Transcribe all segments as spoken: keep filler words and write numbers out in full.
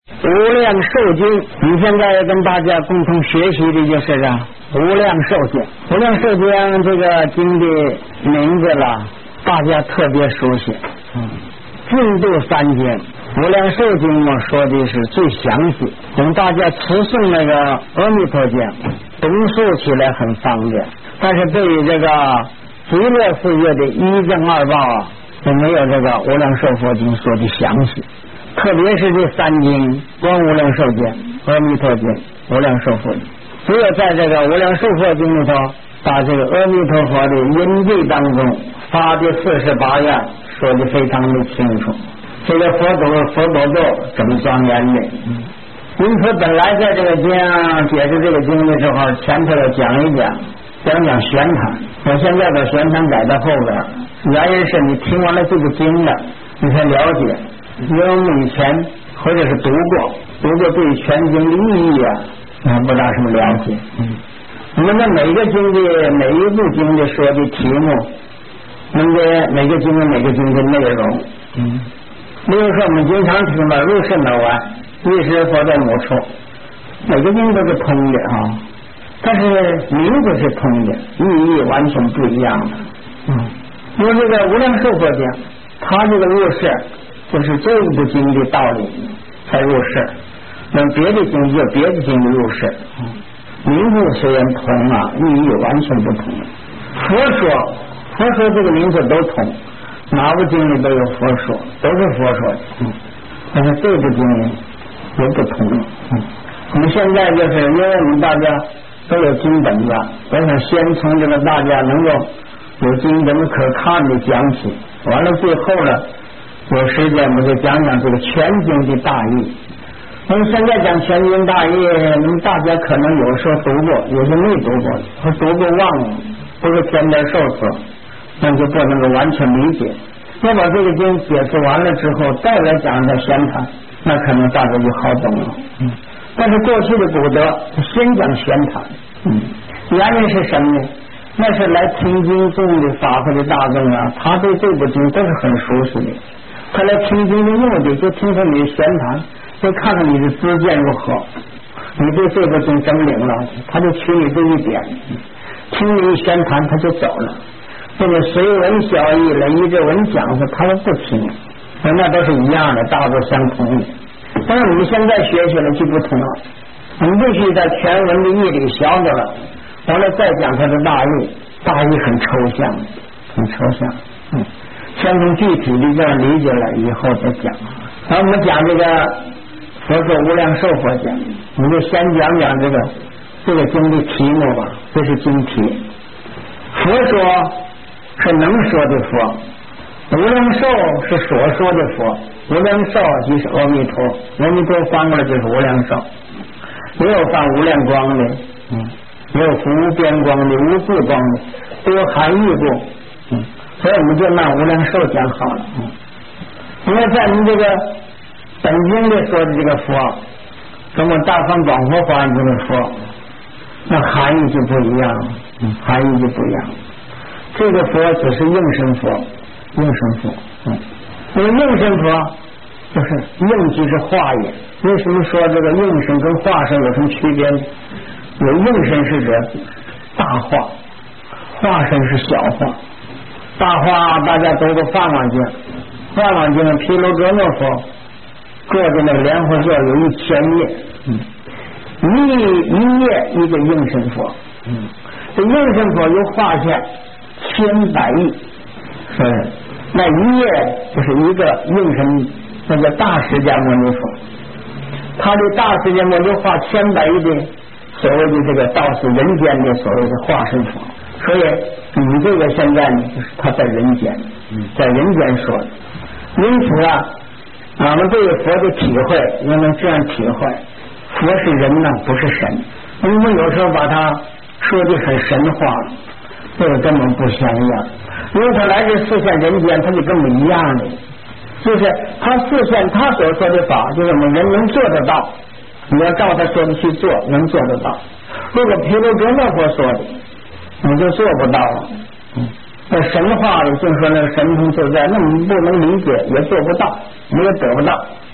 无量寿经，你现在要跟大家共同学习的就是啊无量寿经。无量寿经这个经的名字了，大家特别熟悉。嗯，净度三经，无量寿经嘛说的是最详细，等大家持诵那个阿弥陀经，读诵起来很方便。但是对于这个极乐世界的一正二报啊，就没有这个无量寿佛经说的详细。特别是这三经，光无量寿经、阿弥陀经、无量寿佛经，只有在这个无量寿佛经里头，把这个阿弥陀佛的因地当中发的四十八愿说的非常的清楚。这个佛陀佛陀咒怎么庄严的？因此，本来在这个经解释这个经的时候，前头要讲一讲，讲讲玄坛。我现在把玄坛改到后边，原因是你听完了这个经了，你才了解。因为我们以前或者是读过，读过对全经的意义啊，啊不大什么了解。嗯，那么每个经的每一部经的说的题目，那么每个经的每个经的内容，嗯，比如说我们经常听到入圣脑丸，一时佛在某处，每个经都是通的啊，但是名字是通的，意义完全不一样的。嗯，因为这个无量寿佛经，它这个入世。就是这一部经的道理才入世，那别的经就别的经的入世，名字虽然同啊，意义完全不同。佛说佛说这个名字都同，哪部经里都有佛说，都是佛说的，嗯，但是这部经有不同。嗯，我们现在就是因为我们大家都有经本子，我想先从这个大家能够有经本可看的讲起，完了最后呢。有时间我们就讲讲这个全经的大义。我们现在讲全经大义，那么大家可能有时候读过，有些没读过，或读过忘了，不是填点受词，那就不能够完全理解。要把这个经解释完了之后，再来讲这玄坛，那可能大家就好懂了。嗯，但是过去的古德先讲玄坛，嗯，原因是什么呢？那是来听经众的法会的大众啊，他对这部经都是很熟悉的。他来听经的目的，就听说你的玄坛，就看看你的知见如何，你对这个经整领了，他就取你这一点，听你一玄坛他就走了。这个随文小义来依着文讲的，他们不听，那都是一样的，大都相同的。但是我们现在学习了就不同了，我们必须在全文的义理晓得了，完了再讲它的大义，大义很抽象，很抽象，嗯。先从具体的这样理解了以后再讲。然后我们讲这个佛说无量寿佛讲，我们就先讲讲这个这个经的题目吧，这是经题。佛说是能说的佛，无量寿是所说的佛，无量寿即是阿弥陀，阿弥陀翻过来就是无量寿，也有翻无量光的，嗯，也有无边光的、无字光的，都有含义过，嗯。所以我们就拿无量寿讲好了。嗯，因为在我们这个本经里说的这个佛，跟我们大方广佛法这个佛，那含义就不一样了。嗯，含义就不一样。这个佛只是应身佛，应身佛。嗯，因为应身佛就是应即是化也。为什么说这个应身跟化身有什么区别呢？有应身是指大化，化身是小化。大化大家读过《梵网经》，《梵网经》的毗卢遮那佛坐在那个莲花座有一千页，嗯，一一页一个应身佛，嗯，这应身佛又化现千百亿，是那一页就是一个应身，那叫大释迦牟尼佛，他的大释迦牟尼化千百亿的所谓的这个道是人间的所谓的化身佛。所以你这个现在呢，就是他在人间，在人间说的。因此啊，我们对佛的体会应该这样体会：佛是人呢，不是神。我们有时候把它说的很神化了，这个根本不相一样。因为他来这示现人间，他就跟我们一样的，就是他示现他所说的法，就是我们人能做得到。你要照他说的去做，能做得到。如果毗卢遮那佛说的，你就做不到了。嗯，那神话里就说那个神通自在，那你不能理解，也做不到，你也得不到。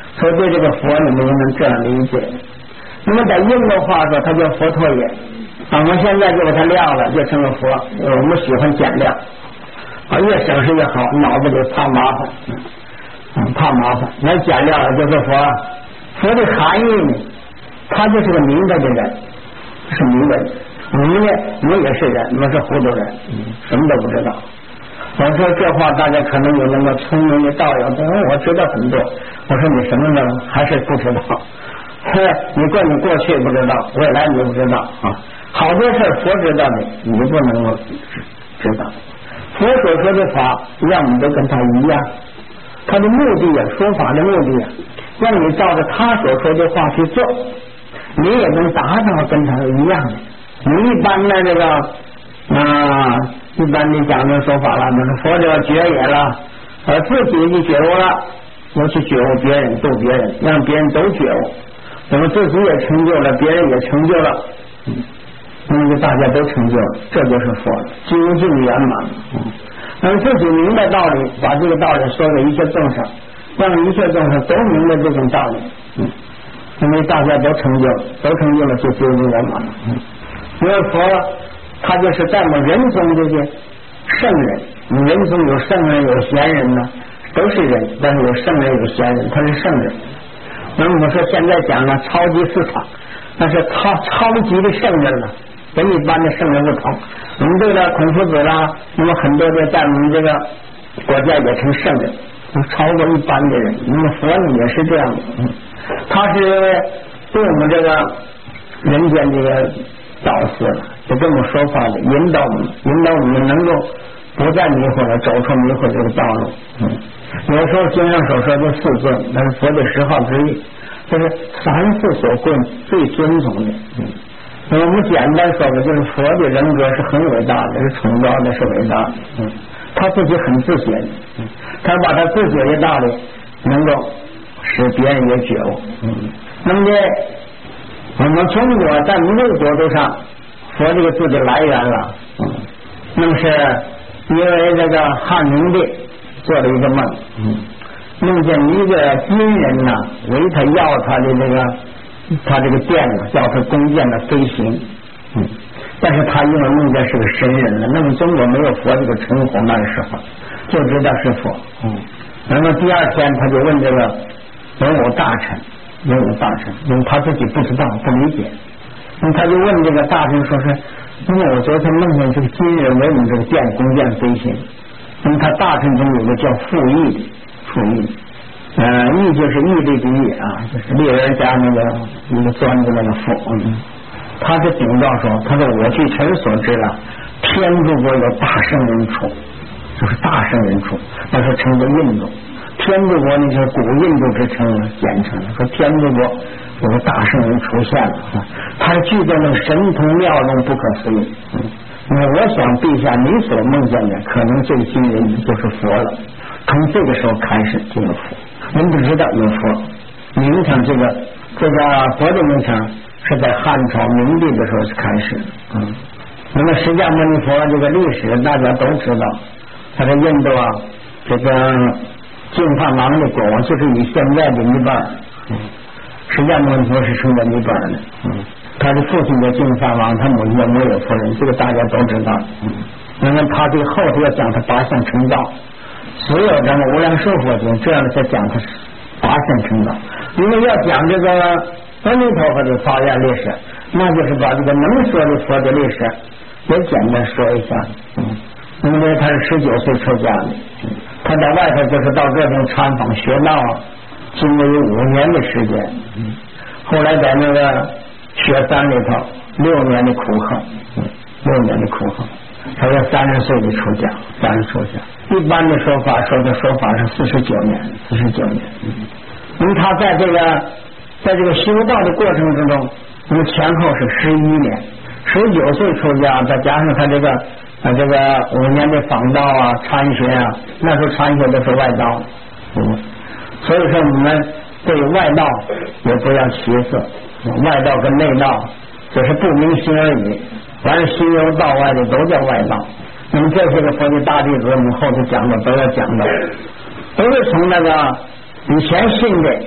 所以对这个佛你们也能这样理解。那么在印度话说，它叫佛陀耶，我们现在就把它撂了，就成了佛。我们喜欢减量啊，越省事越好，脑子里怕麻烦，嗯，怕麻烦。那减量了就是佛。佛的含义呢，他就是个明白的人，是明白的。我们呢，我们也是人，我是糊涂人，什么都不知道。我说这话大家可能有那么聪明的道友，我知道很多。我说你什么呢？还是不知道。你怪你过去不知道，未来你不知道啊。好多事佛知道的，你不能够知道。佛所说的法，让我们都跟他一样。他的目的呀，说法的目的呀，让你照着他所说的话去做，你也能达到跟他一样的。你一般的这个啊，一般的讲的说法了，那是佛者觉也了，而自己就觉悟了，要去觉悟别人，度别人，让别人都觉悟。那么自己也成就了，别人也成就了，嗯，那么就大家都成就了，这就是佛了，究竟圆满。嗯，那么自己明白道理，把这个道理说给一切众生，让一切众生都明白这种道理。嗯，因为大家都成就了，都成就了，就究竟圆满了。嗯，因为佛他就是在我们人中这些圣人，人中有圣人有贤人呢，都是人，但是有圣人有贤人，他是圣人。那么我说现在讲了超级市场，那是超超级的圣人了，跟一般的圣人不同。我们对了孔夫子啦，那么很多的在我们这个国家也成圣人，超过一般的人。那么佛呢也是这样的，嗯，他是对我们这个人间这个导师了，就这么说法的，引导我们，引导我们能够不再迷惑了，走出迷惑这个道路。嗯，有时候经上所说的四尊，那是佛的十号之一，就是三世所供最尊崇的。嗯，我们简单说的就是佛的人格是很伟大的，是崇高的，是伟大的。嗯，他自己很自觉的，嗯，他把他自觉的道理能够使别人也觉悟。嗯，那么呢，我们中国在某个国度上，佛这个字的来源了。嗯，那么是因为这个汉明帝做了一个梦，嗯，梦见一个金人呢，为他要他的这个他这个剑呢，要他弓箭的飞行，嗯，但是他因为梦见是个神人了，那么中国没有佛这个称呼，那时候就知道是佛。嗯，然后第二天他就问这个文武大臣，文武大臣，因为他自己不知道不理解，那他就问这个大臣说是，因为我昨天梦见这个金人为我们这个剑弓箭飞行。那么他大臣中有个叫傅毅的，傅毅，呃，毅就是毅力的毅啊，就是猎人家那个一个钻子那个傅。嗯，他是警告说，他说我据臣所知了，天竺国有大圣人处，就是大圣人处，那是称作印度。天竺国那是古印度之称了，简称了，说天竺国有个大圣人出现了，啊，他具备那神通妙用，不可思议。嗯，那我想陛下你所梦见的可能最惊人的就是佛了，从这个时候开始就有佛，您不知道有佛名称，这个这个佛的名称是在汉朝明帝的时候开始。嗯，那么释迦牟尼佛这个历史大家都知道，他在印度啊，这个净饭王的国王就是以现在的尼泊尔。嗯，释迦牟尼佛是生在尼泊尔的。嗯，他的父亲叫净饭王，他母亲叫摩耶夫人，这个大家都知道。嗯，那么他对后头要讲他八相成道，所有咱们无量寿佛经这样的才讲他八相成道。因为要讲这个阿弥陀佛的发愿历史，那就是把这个能说的佛的历史也简单说一下。嗯，因为他是十九岁出家的，嗯，他在外头就是到这边参访学道，经过有五年的时间。嗯，后来在那个雪山里头六年的苦行，嗯，六年的苦行，他要三十岁的出家，三十出家。一般的说法说的说法是四十九年，四十九年。嗯，因为他在这个在这个修道的过程之中，那么前后是十一年，十九岁出家，再加上他这个啊这个五年的访道啊、参学啊，那时候参学都是外道。嗯，所以说我们对外道也不要歧视，外道跟内道只是不明心而已，凡是心由道外的都叫外道。那么这些个佛的大弟子，我们后头讲的都要讲的，都是从那个以前信的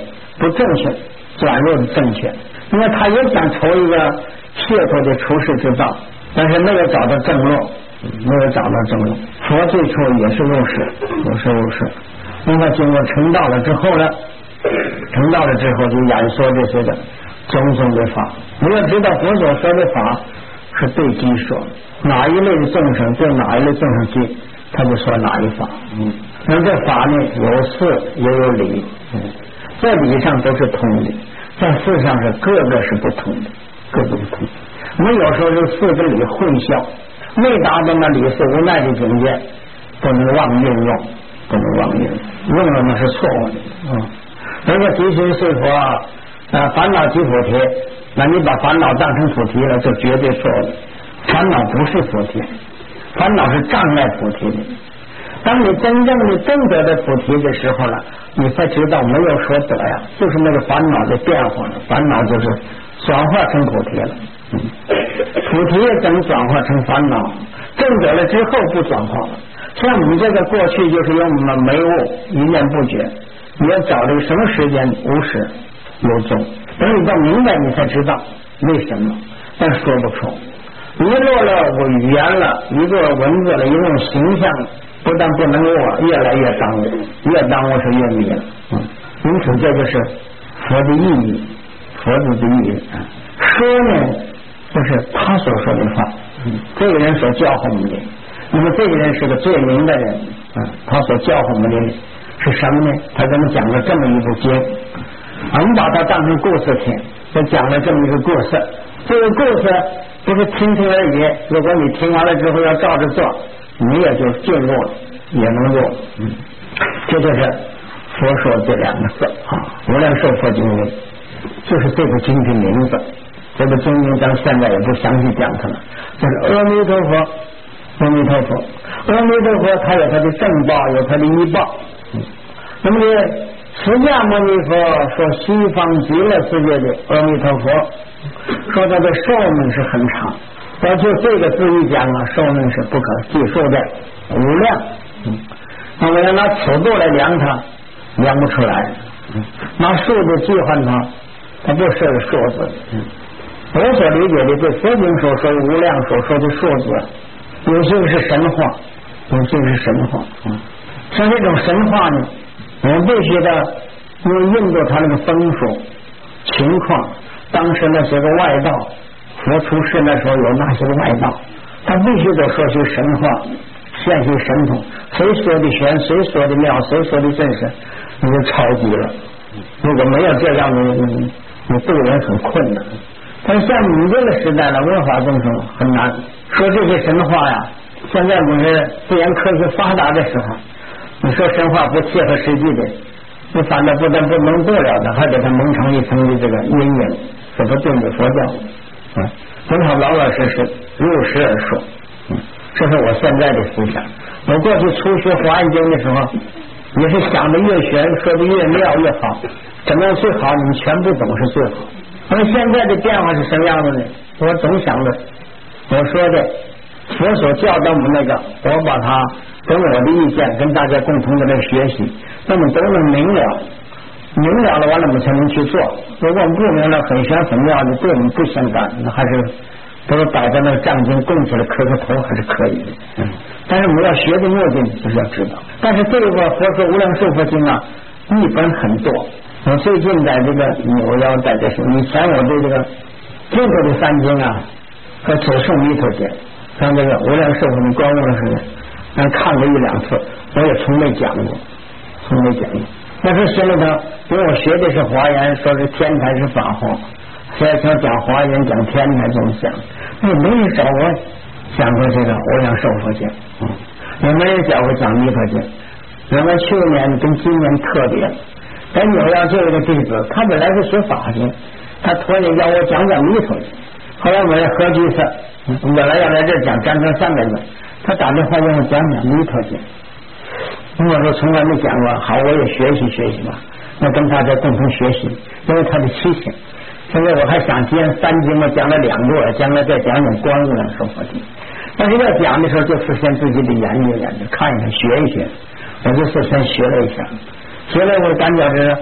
不正确转入的正确。因为他也想筹一个解脱的出世之道，但是没有找到正路，没有找到正路。佛最初也是入世，也是入世。那么经过成道了之后呢，成道了之后就演说这些的种种的法。你要知道佛所说的法是对机说，哪一类的众生对哪一类众生机，他就说哪一法。嗯，那这法呢有事也有理，嗯，在理上都是通的，在事上是各个是不同的，各个不同。我们有时候是事跟理混淆，没达到那理是无奈的境界，不能妄运用，不能妄运用，用了那是错误的。嗯，如果即心是佛啊，烦恼即菩提，那你把烦恼当成菩提了，就绝对错误。烦恼不是菩提，烦恼是障碍菩提的。当你真正的证得的菩提的时候了，你才知道没有所得呀，就是那个烦恼的变化了，烦恼就是转化成菩提了。嗯，菩提也能转化成烦恼，证得了之后不转化了。像我们这个过去就是用我们没悟，一念不觉，你要找这个什么时间无始有终，等你到明白你才知道为什么，但说不出。一落了我语言了，一个文字了，一种形象，不但不能握，越来越耽误，越耽误是越迷了。嗯，因此这就是佛的意义，佛的意义。说呢，就是他所说的话，嗯，这个人所教诲我们的。那么这个人是个最明的人，嗯，他所教诲我们的是什么呢？他给我们讲了这么一部经，我们把它当成故事听，就讲了这么一个故事。这个故事不是听听而已，如果你听完了之后要照着做，你也就进入了，也能入。嗯，这就是佛说这两个字啊，无量寿佛经文，就是这部经的名字。这个经名咱现在也不详细讲它了，就是阿弥陀佛，阿弥陀佛，阿弥陀佛，他有他的正报，有他的依报。嗯，那么呢，释迦牟尼佛说西方极乐世界的阿弥陀佛，说他的寿命是很长，但就这个字一讲啊，寿命是不可计数的，无量。嗯，那么要拿尺度来量它，量不出来。嗯，拿数字计算它，它不是个数字。嗯，我所理解的对佛经所说的无量所说的数字，有些是神话，有些是神话。嗯，像这种神话呢，我们必须的，因为印度它那个风俗情况，当时那些个外道，佛出世那时候有那些个外道，他必须得说些神话，现些神通，谁说的玄，谁说的妙，谁说的真实，你就超级了。如果没有这样的，你你对人很困难。但是像你这个时代的文化众生很难说这些神话呀。现在不是自然科学发达的时候，你说神话不切合实际的，你反正不但不能做了的，还给他蒙成一层的这个阴影，这不对你佛教。嗯，很好，老老实实如实而说。嗯，这是我现在的思想。我过去初学华严经的时候，也是想的越玄，说的越妙越好，怎么样最好？你全部懂是最好。那么现在的变化是什么样的呢？我总想着我说的佛所教导我们那个，我把它跟我的意见跟大家共同的来学习，那么都能明了，明了了完了我们才能去做。如果我们不明了，很玄很妙的，对我们不相干，那还是都是摆在那个藏经供起来磕磕头还是可以的。嗯，但是我们要学的目的就是要知道。但是这个佛说无量寿佛经啊，译本很多。我最近在这个我要在这是以前我对这个中国的三经啊和左宋弥陀经，像这个无量寿佛的观悟的时候，看过一两次，我也从没讲过，从没讲过。那时候心里头，因为我学的是华严，说是天台是法号，所以想讲华严讲天台这么讲，那没人找我讲过这个无量寿佛经，嗯，也没人找我讲弥陀经。那么去年跟今年特别，咱纽约这个弟子，他本来是学法经，他突然要我讲讲弥陀经。后来我们何居士本来要来这讲讲讲三百个，他打电话让我讲讲弥陀经。我说从来没讲过，好，我也学习学习吧，那跟大家共同学习，因为他的七情。现在我还想接三经，我讲了两个，将来再讲讲观无量寿佛经。但是要讲的时候，就事先自己的研究研究，看一看，学一学。我就事先学了一下，学了我感觉是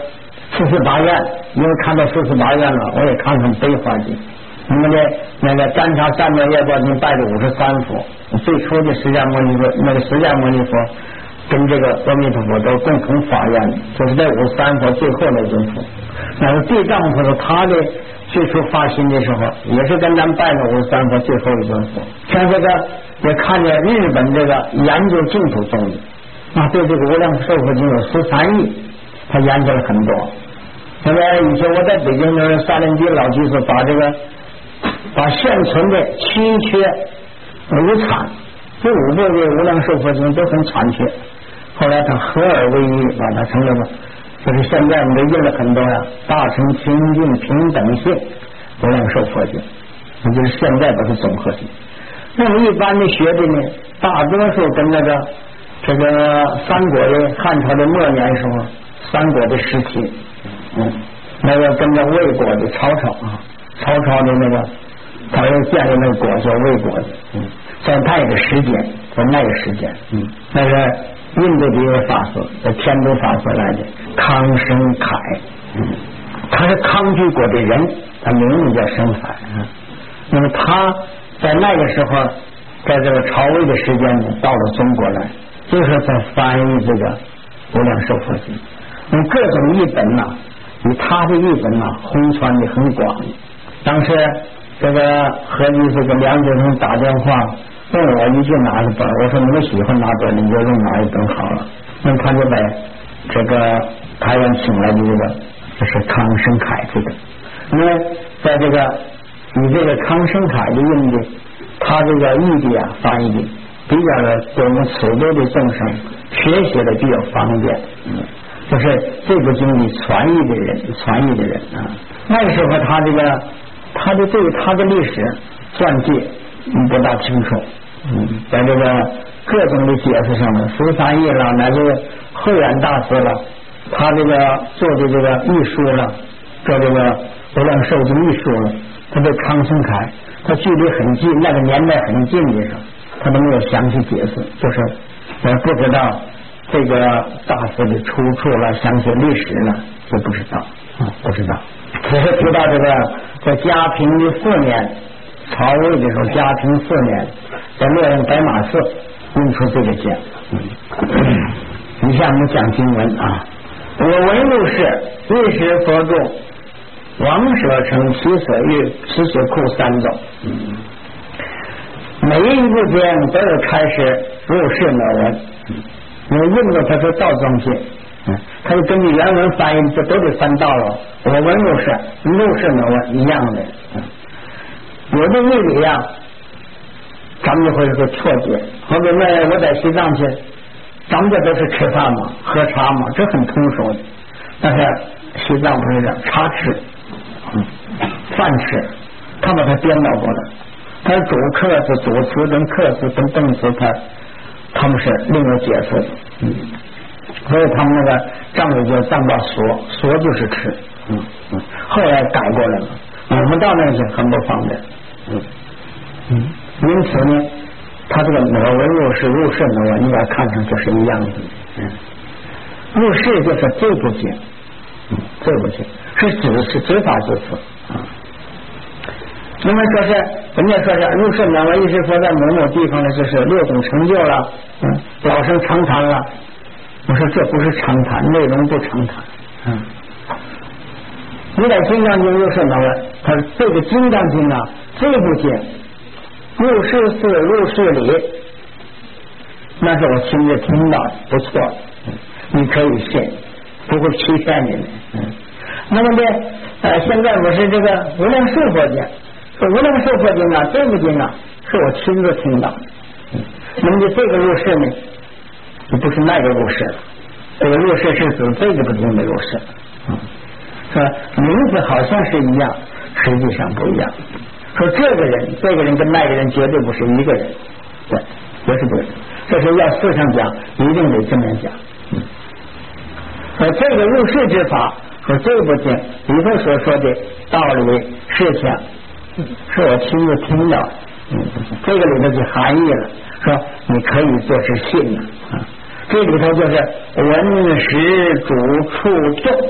四十八愿，因为看到四十八愿了，我也看看悲华经。你们的那个占察三藐业报经拜的五十三佛，最初的释迦牟尼佛，那个释迦牟尼佛跟这个阿弥陀佛都共同发愿，就是在五十三佛最后的一尊佛。那个地藏菩萨他的最初发心的时候，也是跟咱拜了五十三佛最后一尊佛。像这个也看见日本这个研究净土宗的，那对这个无量寿佛经有十三亿，他研究了很多。现在以前我在北京的沙林居老居士把这个把现存的七缺无产这五部的无量寿佛经都很残缺，后来他合而为一，把它成了就是现在我们都印了很多呀，大乘清净平等性无量寿佛经，也就是现在都是综合性。那么一般的学的呢，大多数跟那个这个三国的汉朝的末年时候，三国的时期，嗯，那个跟着魏国的曹操啊，曹操的那个他又建立那个国叫魏国的，嗯，在那个时间，在那个时间，嗯，那个印度的一个法师，在天竺法师来的康生凯，嗯，他是康居国的人，他名字叫生凯啊。那么他在那个时候，在这个朝魏的时间呢，到了中国来，就是在翻译这个无量寿佛经，用各种译本呐、啊，以他的译本呐、啊，轰传的很广。当时这个何居士跟梁先生打电话问我一句哪一本，我说你们喜欢哪本你就用哪一本好了。那他就把这个台湾请来的这个就是康生凯这个，因为在这个以这个康生凯的印的，他这个译的啊翻译的比较的对我们此类的众生学习的比较方便，嗯，就是这部经的传译的人传译的人啊，那个时候他这个他的对他的历史传记不大清楚，嗯，在这个各种的解释上面，十三页了，乃至慧远大师了，他这个做的这个译书了，做这个无量寿经译书了，他对康生凯，他距离很近，那个年代很近的时候，他都没有详细解释，就是我不知道这个大师的出处了，详细历史了，就不知道啊，不知道。只是提到这个在嘉平的四年，曹魏的时候，嘉平四年，在洛阳白马寺印出这个经。嗯，你像我们讲经文啊，我闻入世，一时佛住，王舍城其所欲，其所库三种。嗯，每一部经都有开始入世那文，因为印度它是道装经。嗯，他就根据原文翻译，这都得翻到了。我闻入世，入世呢我一样的。嗯，有的义理呀，咱们就会有个错觉。好比那我在西藏去，咱们这都是吃饭嘛，喝茶嘛，这很通俗的。但是西藏不是这样，茶吃，嗯，饭吃，他把它颠倒过来。他主客词、主词跟客词跟动词，他他们是另有解释的。嗯。所以他们那个藏语叫藏报说，说就是吃，嗯嗯，后来改过来了，我们到那去很不方便，嗯嗯，因此呢，他这个我闻入世入世呢，你把它看成就是一样的，嗯，入世就是这部经，嗯，这部经是指是执法之词啊。那么说是人家说是入世呢，我一时说在某某地方呢，就是六种成就了，嗯，老生常谈了。我说这不是常谈，内容不常谈。嗯，你在《金刚经》入世那个，他这个《金刚经》啊，这部经入世是入世里，那是我亲自听到的，不错，嗯，你可以信，不会欺骗你的。嗯，那么呢，呃，现在我是这个无量寿佛经，这无量寿佛经啊，这部经啊，是我亲自听到的。嗯，那么这个入世呢？不是那个入世了，这个入世是指这个不经的入世，嗯，说名字好像是一样，实际上不一样。说这个人，这个人跟那个人绝对不是一个人，对，不是不是，这是要事上讲，一定得这么讲。嗯，说这个入世之法，说这部经里头所说的道理事情，是我亲自听到，嗯，这个里头就含义了，说你可以做是信了啊。这里头就是闻识主处众，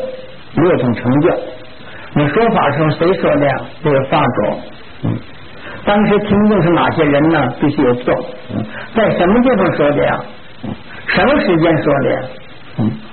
六种成就。你说法时候谁说的呀？这个法主。嗯，当时听众是哪些人呢？必须有座。嗯，在什么地方说的呀？什么时间说的呀？嗯。